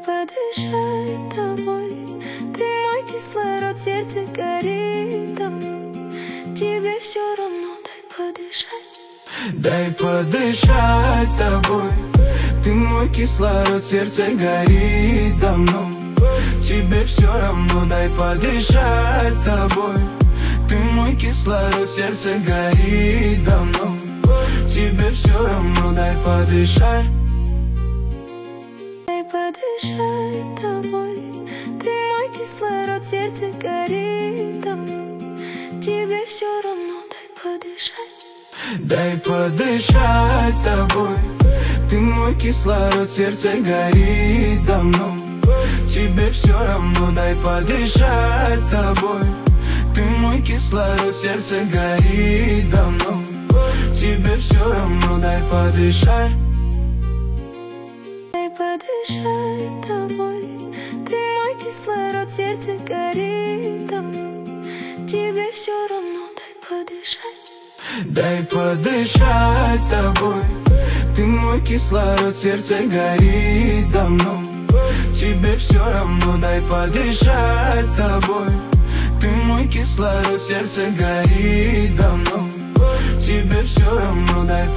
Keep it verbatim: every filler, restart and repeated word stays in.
подышать тобой. Ты мой кислород, сердце горит давно. Тебе все равно, дай подышать. Дай подышать тобой. Ты мой кислород, сердце горит давно. Тебе все равно, дай подышать тобой. Ты мой кислород, сердце горит давно. Тебе все равно, дай подышать. Дай подышать тобой. Ты мой кислород, сердце горит давно. Тебе все равно, дай подышать. Дай подышать тобой. Ты мой кислород, сердце горит давно. Тебе все равно, дай подышать тобой. Ты мой кислород, сердце горит давно. Тебе все равно, дай подышать. Дай подышать тобой. Ты мой кислород, сердце горит давно. Тебе все равно, дай подышать. Дай подышать тобой. Ты мой кислород, сердце горит давно. Тебе все равно, дай подышать тобой. Ты мой кислород, сердце горит давно. Тебе все равно, дай